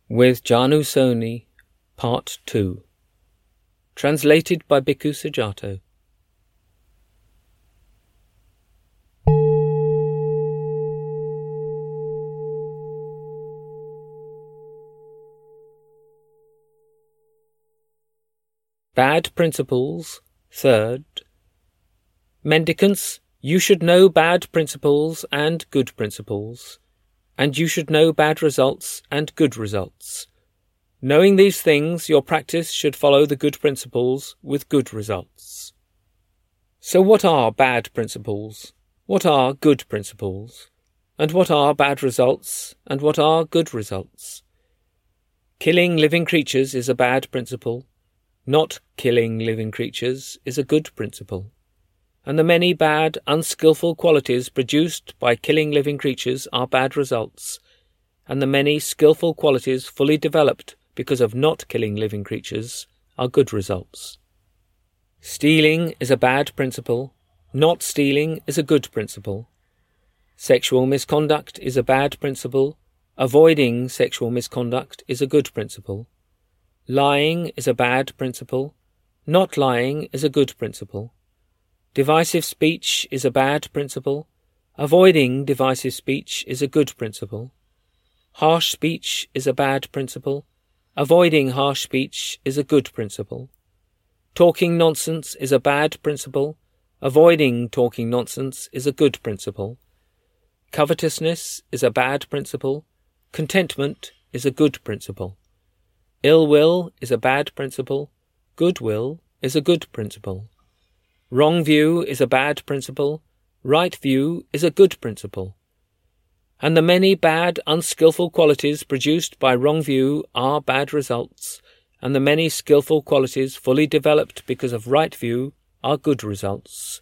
with Janusoni, Part 2. Translated by Bhikkhu Sujato. Bad principles, third. Mendicants, you should know bad principles and good principles, and you should know bad results and good results. Knowing these things, your practice should follow the good principles with good results. So what are bad principles? What are good principles? And what are bad results? And what are good results? Killing living creatures is a bad principle. Not killing living creatures is a good principle. And the many bad, unskillful qualities produced by killing living creatures are bad results, and the many skillful qualities fully developed because of not killing living creatures are good results. Stealing is a bad principle. Not stealing is a good principle. Sexual misconduct is a bad principle. Avoiding sexual misconduct is a good principle. Lying is a bad principle. Not lying is a good principle. Divisive speech is a bad principle. Avoiding divisive speech is a good principle. Harsh speech is a bad principle. Avoiding harsh speech is a good principle. Talking nonsense is a bad principle. Avoiding talking nonsense is a good principle. Covetousness is a bad principle. Contentment is a good principle. Ill will is a bad principle. Good will is a good principle. Wrong view is a bad principle. Right view is a good principle. And the many bad, unskillful qualities produced by wrong view are bad results, and the many skillful qualities fully developed because of right view are good results.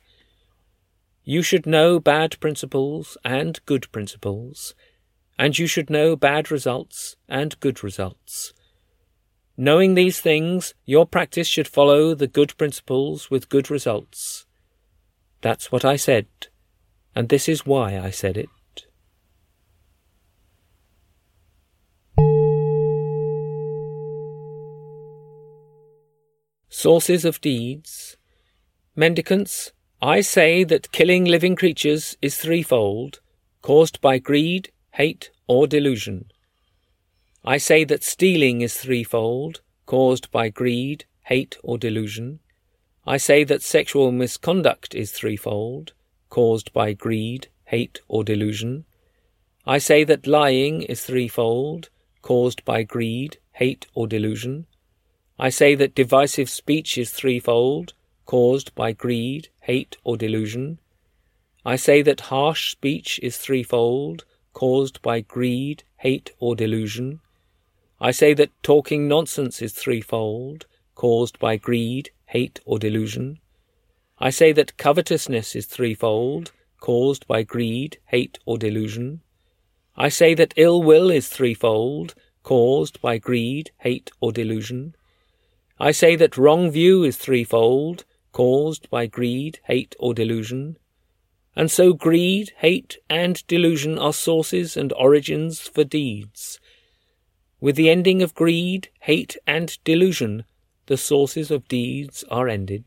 You should know bad principles and good principles, and you should know bad results and good results. Knowing these things, your practice should follow the good principles with good results. That's what I said, and this is why I said it. Sources of deeds. Mendicants, I say that killing living creatures is threefold, caused by greed, hate, or delusion. I say that stealing is threefold, caused by greed, hate, or delusion. I say that sexual misconduct is threefold, caused by greed, hate, or delusion. I say that lying is threefold, caused by greed, hate, or delusion. I say that divisive speech is threefold, caused by greed, hate, or delusion. I say that harsh speech is threefold, caused by greed, hate, or delusion. I say that talking nonsense is threefold, caused by greed, hate, or delusion. I say that covetousness is threefold, caused by greed, hate, or delusion. I say that ill will is threefold, caused by greed, hate, or delusion. I say that wrong view is threefold, caused by greed, hate, or delusion. And so greed, hate, and delusion are sources and origins for deeds. With the ending of greed, hate, and delusion, the sources of deeds are ended.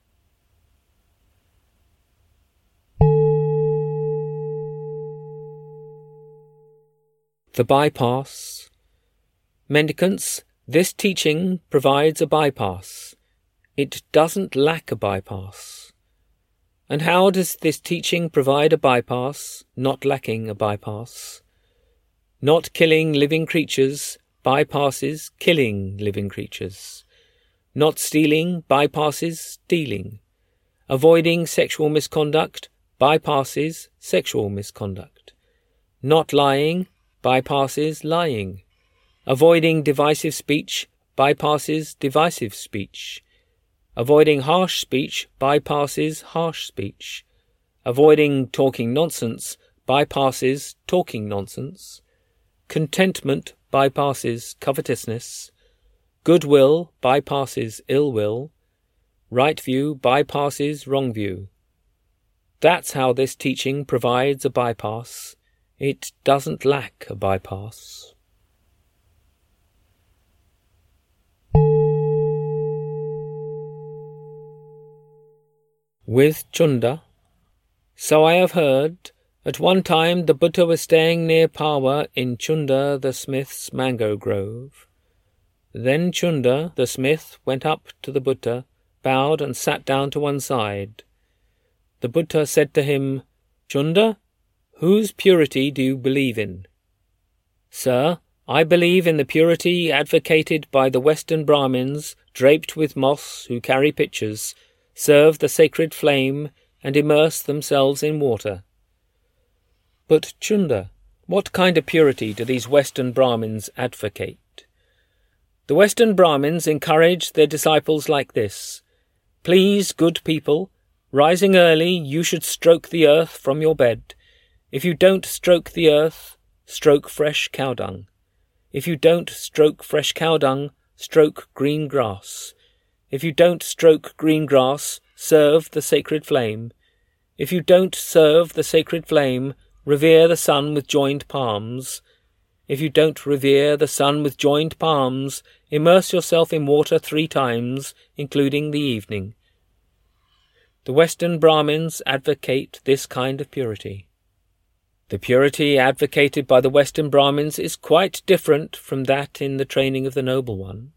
The bypass. Mendicants, this teaching provides a bypass. It doesn't lack a bypass. And how does this teaching provide a bypass, not lacking a bypass? Not killing living creatures bypasses killing living creatures. Not stealing bypasses stealing. Avoiding sexual misconduct bypasses sexual misconduct. Not lying bypasses lying. Avoiding divisive speech bypasses divisive speech. Avoiding harsh speech bypasses harsh speech. Avoiding talking nonsense bypasses talking nonsense. Contentment bypasses covetousness. Goodwill bypasses ill will. Right view bypasses wrong view. That's how this teaching provides a bypass. It doesn't lack a bypass. with Chunda. So I have heard. At one time the Buddha was staying near Pawa in Chunda the smith's mango grove. Then Chunda the smith went up to the Buddha, bowed and sat down to one side. The Buddha said to him, "Chunda, whose purity do you believe in?" "Sir, I believe in the purity advocated by the Western Brahmins draped with moss who carry pitchers, serve the sacred flame, and immerse themselves in water." "But, Chunda, what kind of purity do these Western Brahmins advocate?" "The Western Brahmins encourage their disciples like this. Please, good people, rising early, you should stroke the earth from your bed. If you don't stroke the earth, stroke fresh cow dung. If you don't stroke fresh cow dung, stroke green grass. If you don't stroke green grass, serve the sacred flame. If you don't serve the sacred flame, revere the sun with joined palms. If you don't revere the sun with joined palms, immerse yourself in water 3 times, including the evening." The Western Brahmins advocate this kind of purity. The purity advocated by the Western Brahmins is quite different from that in the training of the Noble One.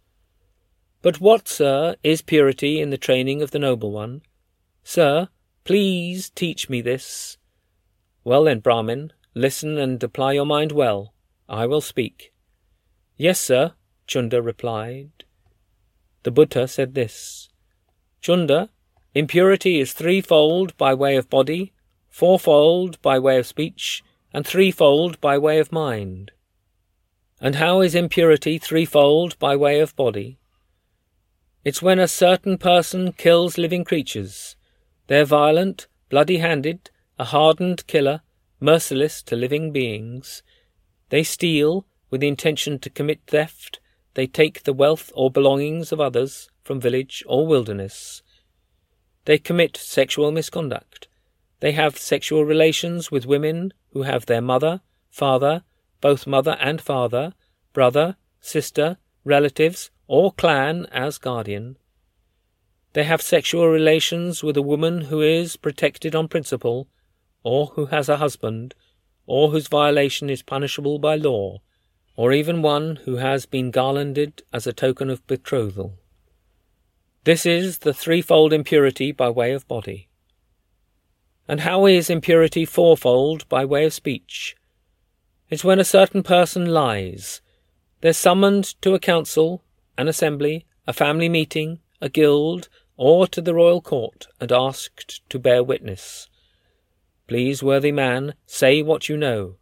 "But what, sir, is purity in the training of the Noble One? Sir, please teach me this." "Well then, Brahmin, listen and apply your mind well. I will speak." "Yes, sir," Chunda replied. The Buddha said this, "Chunda, impurity is 3-fold by way of body, 4-fold by way of speech, and 3-fold by way of mind." "And how is impurity 3-fold by way of body?" "It's when a certain person kills living creatures. They're violent, bloody-handed, a hardened killer, merciless to living beings. They steal with the intention to commit theft. They take the wealth or belongings of others from village or wilderness. They commit sexual misconduct. They have sexual relations with women who have their mother, father, both mother and father, brother, sister, relatives, or clan as guardian. They have sexual relations with a woman who is protected on principle, or who has a husband, or whose violation is punishable by law, or even one who has been garlanded as a token of betrothal. This is the 3-fold impurity by way of body. And how is impurity 4-fold by way of speech? It's when a certain person lies. They're summoned to a council, an assembly, a family meeting, a guild, or to the royal court, and asked to bear witness. "Please, worthy man, say what you know."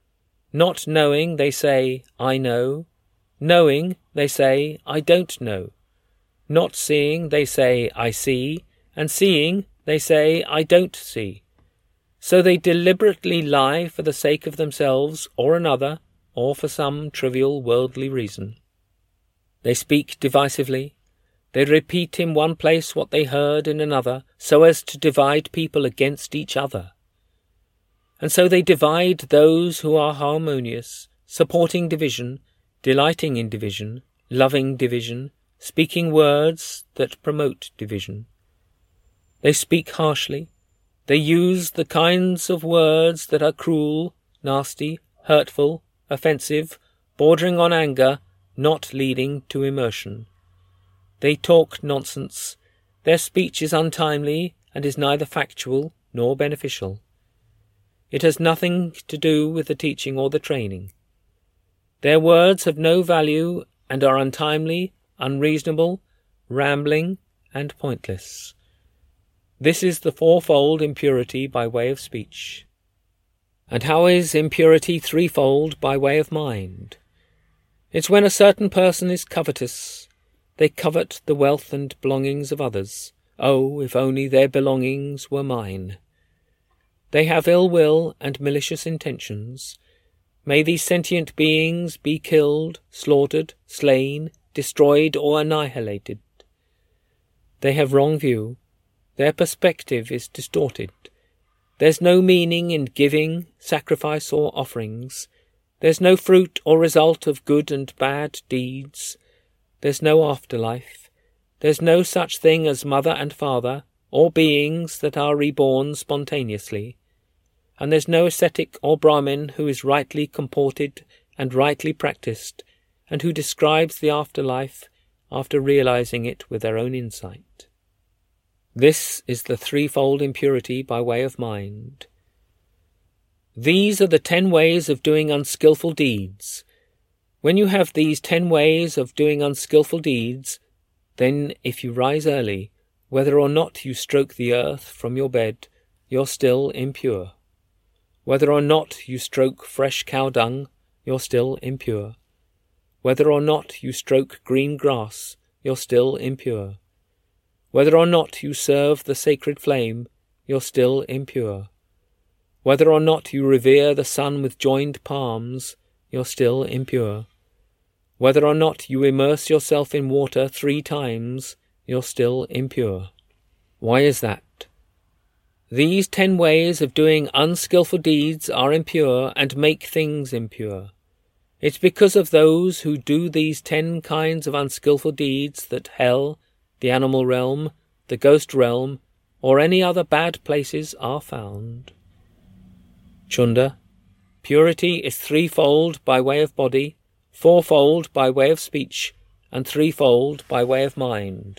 Not knowing, they say, "I know." Knowing, they say, "I don't know." Not seeing, they say, "I see." And seeing, they say, "I don't see." So they deliberately lie for the sake of themselves or another, or for some trivial worldly reason. They speak divisively. They repeat in one place what they heard in another, so as to divide people against each other. And so they divide those who are harmonious, supporting division, delighting in division, loving division, speaking words that promote division. They speak harshly. They use the kinds of words that are cruel, nasty, hurtful, offensive, bordering on anger, not leading to immersion. They talk nonsense. Their speech is untimely and is neither factual nor beneficial. It has nothing to do with the teaching or the training. Their words have no value and are untimely, unreasonable, rambling, and pointless. This is the 4-fold impurity by way of speech. And how is impurity 3-fold by way of mind? It's when a certain person is covetous. They covet the wealth and belongings of others. Oh, if only their belongings were mine. They have ill will and malicious intentions. May these sentient beings be killed, slaughtered, slain, destroyed, or annihilated. They have wrong view. Their perspective is distorted. There's no meaning in giving, sacrifice, or offerings. There's no fruit or result of good and bad deeds. There's no afterlife. There's no such thing as mother and father, or beings that are reborn spontaneously, and there's no ascetic or Brahmin who is rightly comported and rightly practiced, and who describes the afterlife after realizing it with their own insight. This is the threefold impurity by way of mind. These are the 10 ways of doing unskilful deeds. When you have these 10 ways of doing unskilful deeds, then if you rise early, whether or not you stroke the earth from your bed, you're still impure. Whether or not you stroke fresh cow dung, you're still impure. Whether or not you stroke green grass, you're still impure. Whether or not you serve the sacred flame, you're still impure. Whether or not you revere the sun with joined palms, you're still impure. Whether or not you immerse yourself in water 3 times, you're still impure. Why is that? These 10 ways of doing unskilful deeds are impure and make things impure. It's because of those who do these 10 kinds of unskilful deeds that hell, the animal realm, the ghost realm, or any other bad places are found. Chunda, purity is threefold by way of body, fourfold by way of speech, and threefold by way of mind.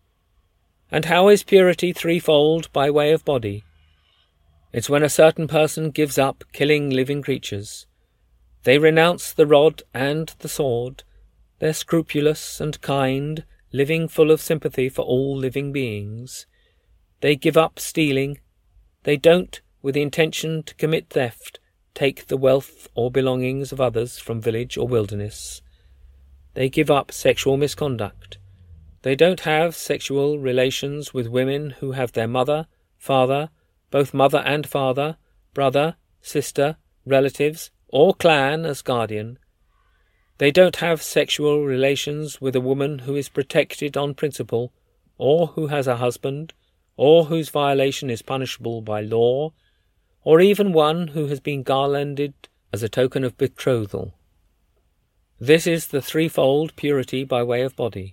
And how is purity threefold by way of body? It's when a certain person gives up killing living creatures. They renounce the rod and the sword. They're scrupulous and kind, living full of sympathy for all living beings. They give up stealing. They don't, with the intention to commit theft, take the wealth or belongings of others from village or wilderness. They give up sexual misconduct. They don't have sexual relations with women who have their mother, father, both mother and father, brother, sister, relatives, or clan as guardian. They don't have sexual relations with a woman who is protected on principle, or who has a husband, or whose violation is punishable by law, or even one who has been garlanded as a token of betrothal. This is the threefold purity by way of body.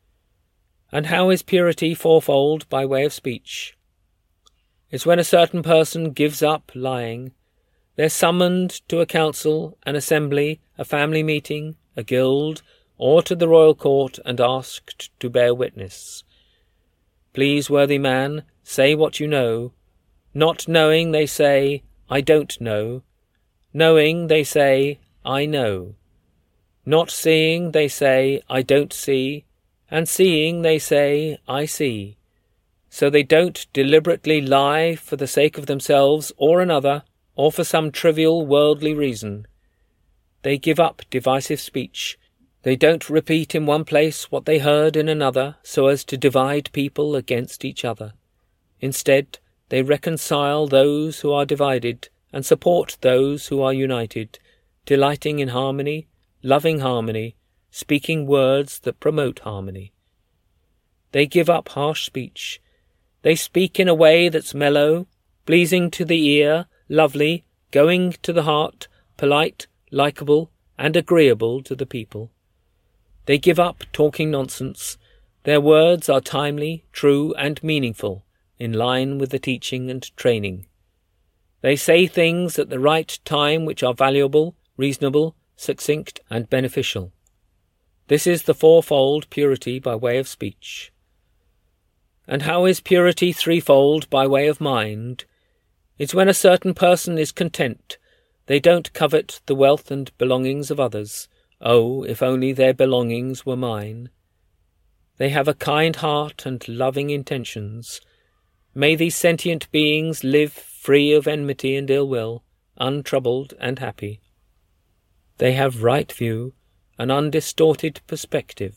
And how is purity fourfold by way of speech? It's when a certain person gives up lying. They're summoned to a council, an assembly, a family meeting, a guild, or to the royal court and asked to bear witness. Please, worthy man, say what you know. Not knowing, they say, I don't know. Knowing, they say, I know. Not seeing, they say, I don't see. And seeing, they say, I see. So they don't deliberately lie for the sake of themselves or another, or for some trivial worldly reason. They give up divisive speech. They don't repeat in one place what they heard in another, so as to divide people against each other. Instead, they reconcile those who are divided and support those who are united, delighting in harmony, loving harmony, speaking words that promote harmony. They give up harsh speech. They speak in a way that's mellow, pleasing to the ear, lovely, going to the heart, polite, likeable, and agreeable to the people. They give up talking nonsense. Their words are timely, true, and meaningful, in line with the teaching and training. They say things at the right time which are valuable, reasonable, succinct, and beneficial. This is the fourfold purity by way of speech. And how is purity threefold by way of mind? It's when a certain person is content. They don't covet the wealth and belongings of others. Oh, if only their belongings were mine. They have a kind heart and loving intentions. May these sentient beings live free of enmity and ill will, untroubled and happy. They have right view, an undistorted perspective.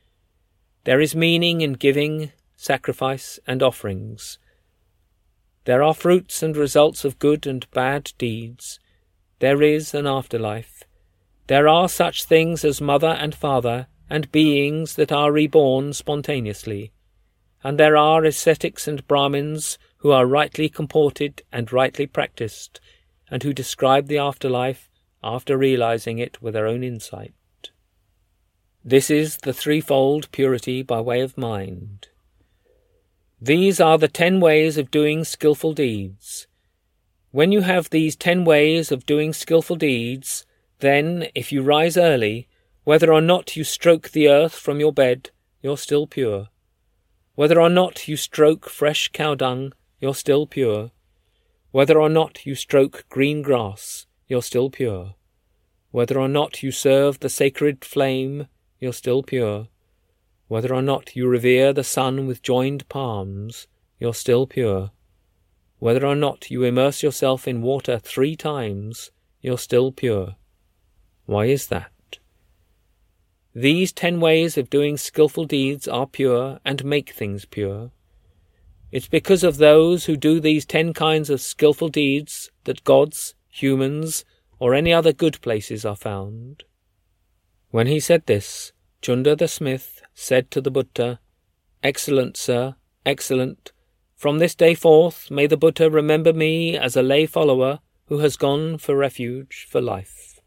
There is meaning in giving, sacrifice, and offerings. There are fruits and results of good and bad deeds. There is an afterlife. There are such things as mother and father, and beings that are reborn spontaneously. And there are ascetics and Brahmins who are rightly comported and rightly practiced, and who describe the afterlife after realizing it with their own insight. This is the threefold purity by way of mind. These are the 10 ways of doing skillful deeds. When you have these 10 ways of doing skillful deeds, then, if you rise early, whether or not you stroke the earth from your bed, you're still pure. Whether or not you stroke fresh cow dung, you're still pure. Whether or not you stroke green grass, you're still pure. Whether or not you serve the sacred flame, you're still pure. Whether or not you revere the sun with joined palms, you're still pure. Whether or not you immerse yourself in water 3 times, you're still pure. Why is that? These 10 ways of doing skillful deeds are pure and make things pure. It's because of those who do these 10 kinds of skillful deeds that gods, humans, or any other good places are found. When he said this, Chunda the smith said to the Buddha, "Excellent, sir, excellent. From this day forth may the Buddha remember me as a lay follower who has gone for refuge for life."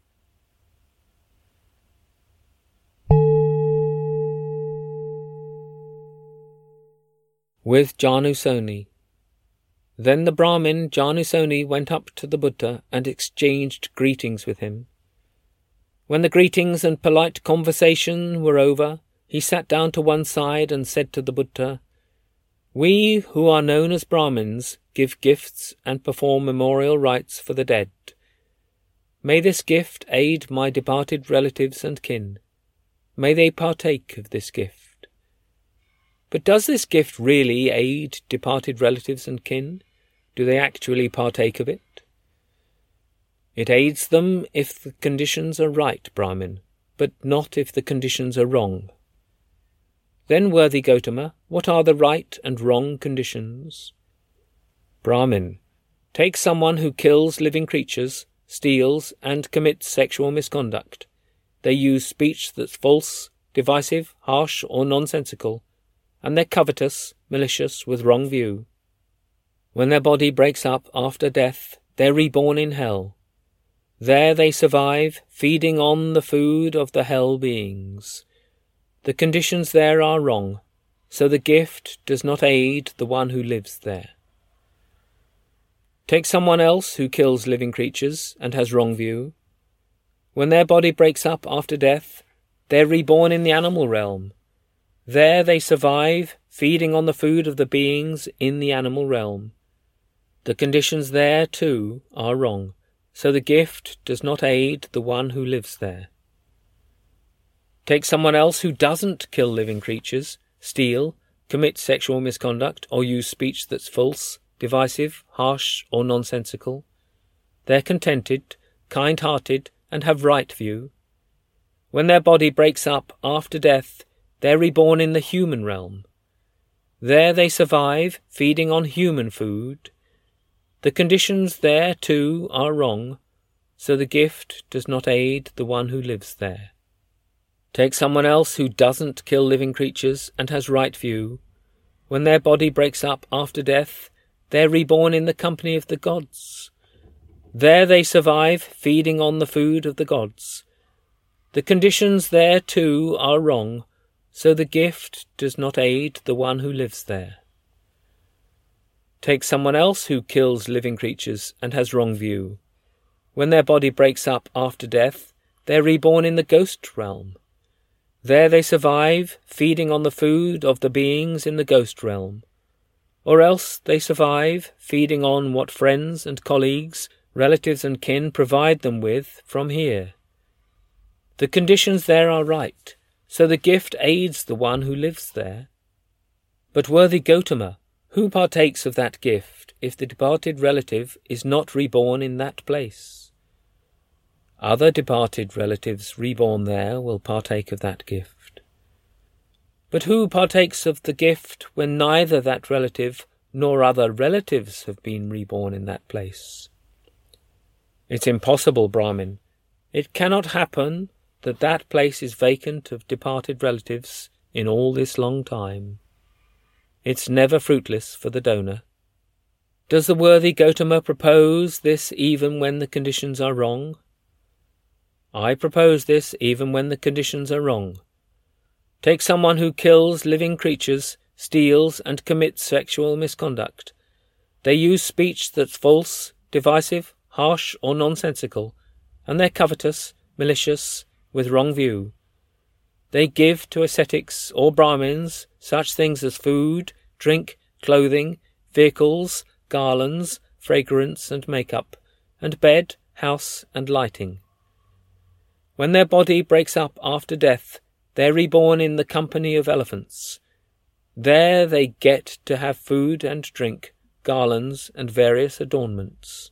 With Janusoni. Then the Brahmin Janusoni went up to the Buddha and exchanged greetings with him. When the greetings and polite conversation were over, he sat down to one side and said to the Buddha, "We who are known as Brahmins give gifts and perform memorial rites for the dead. May this gift aid my departed relatives and kin. May they partake of this gift." But does this gift really aid departed relatives and kin? Do they actually partake of it? It aids them if the conditions are right, Brahmin, but not if the conditions are wrong. Then, worthy Gotama, what are the right and wrong conditions? Brahmin, take someone who kills living creatures, steals, and commits sexual misconduct. They use speech that's false, divisive, harsh, or nonsensical, and they're covetous, malicious, with wrong view. When their body breaks up after death, they're reborn in hell. There they survive, feeding on the food of the hell beings. The conditions there are wrong, so the gift does not aid the one who lives there. Take someone else who kills living creatures and has wrong view. When their body breaks up after death, they're reborn in the animal realm. There they survive, feeding on the food of the beings in the animal realm. The conditions there, too, are wrong, so the gift does not aid the one who lives there. Take someone else who doesn't kill living creatures, steal, commit sexual misconduct, or use speech that's false, divisive, harsh, or nonsensical. They're contented, kind-hearted, and have right view. When their body breaks up after death, they're reborn in the human realm. There they survive, feeding on human food. The conditions there, too, are wrong, so the gift does not aid the one who lives there. Take someone else who doesn't kill living creatures and has right view. When their body breaks up after death, they're reborn in the company of the gods. There they survive, feeding on the food of the gods. The conditions there, too, are wrong, so the gift does not aid the one who lives there. Take someone else who kills living creatures and has wrong view. When their body breaks up after death, they're reborn in the ghost realm. There they survive, feeding on the food of the beings in the ghost realm. Or else they survive, feeding on what friends and colleagues, relatives and kin provide them with from here. The conditions there are right, so the gift aids the one who lives there. But worthy Gotama, who partakes of that gift if the departed relative is not reborn in that place? Other departed relatives reborn there will partake of that gift. But who partakes of the gift when neither that relative nor other relatives have been reborn in that place? It's impossible, Brahmin. It cannot happen that that place is vacant of departed relatives in all this long time. It's never fruitless for the donor. Does the worthy Gotama propose this even when the conditions are wrong? I propose this even when the conditions are wrong. Take someone who kills living creatures, steals, and commits sexual misconduct. They use speech that's false, divisive, harsh, or nonsensical, and they're covetous, malicious, with wrong view. They give to ascetics or Brahmins such things as food, drink, clothing, vehicles, garlands, fragrance and makeup, and bed, house, and lighting. When their body breaks up after death, they're reborn in the company of elephants. There they get to have food and drink, garlands, and various adornments.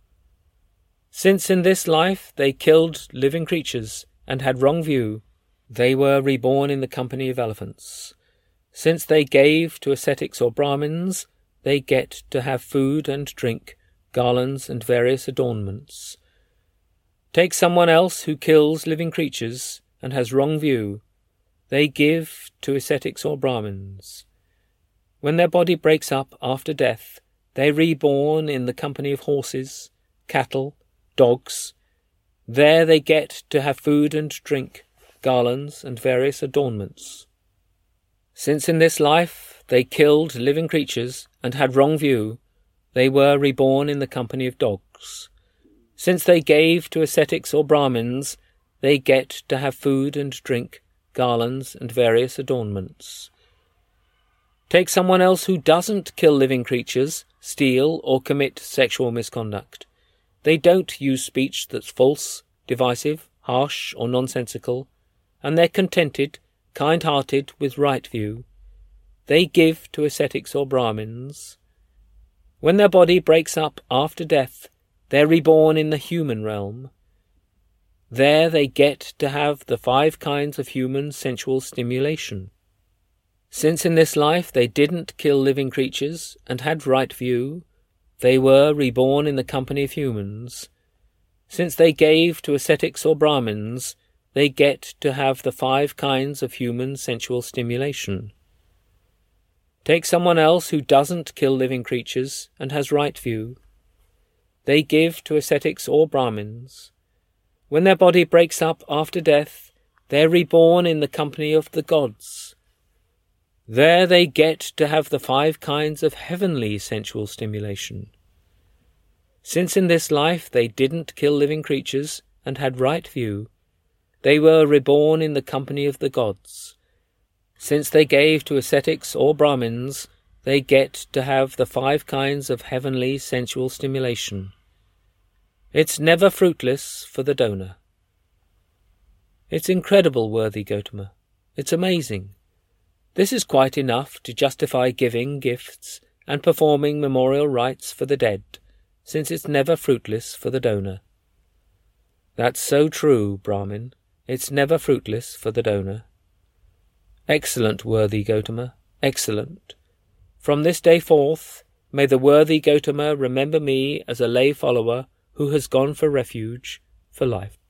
Since in this life they killed living creatures and had wrong view, they were reborn in the company of elephants. Since they gave to ascetics or Brahmins, they get to have food and drink, garlands, and various adornments. Take someone else who kills living creatures and has wrong view. They give to ascetics or Brahmins. When their body breaks up after death, they're reborn in the company of horses, cattle, dogs. There they get to have food and drink, garlands, and various adornments. Since in this life they killed living creatures and had wrong view, they were reborn in the company of dogs. Since they gave to ascetics or Brahmins, they get to have food and drink, garlands, and various adornments. Take someone else who doesn't kill living creatures, steal, or commit sexual misconduct. They don't use speech that's false, divisive, harsh, or nonsensical, and they're contented, kind-hearted, with right view. They give to ascetics or Brahmins. When their body breaks up after death, they're reborn in the human realm. There they get to have the 5 kinds of human sensual stimulation. Since in this life they didn't kill living creatures and had right view, they were reborn in the company of humans. Since they gave to ascetics or Brahmins, they get to have the 5 kinds of human sensual stimulation. Take someone else who doesn't kill living creatures and has right view. They give to ascetics or Brahmins. When their body breaks up after death, they're reborn in the company of the gods. There they get to have the 5 kinds of heavenly sensual stimulation. Since in this life they didn't kill living creatures and had right view, they were reborn in the company of the gods. Since they gave to ascetics or Brahmins, they get to have the 5 kinds of heavenly sensual stimulation. It's never fruitless for the donor. It's incredible, worthy Gotama. It's amazing. This is quite enough to justify giving gifts and performing memorial rites for the dead, since it's never fruitless for the donor. That's so true, Brahmin. It's never fruitless for the donor. Excellent, worthy Gotama, excellent. From this day forth, may the worthy Gotama remember me as a lay follower who has gone for refuge for life.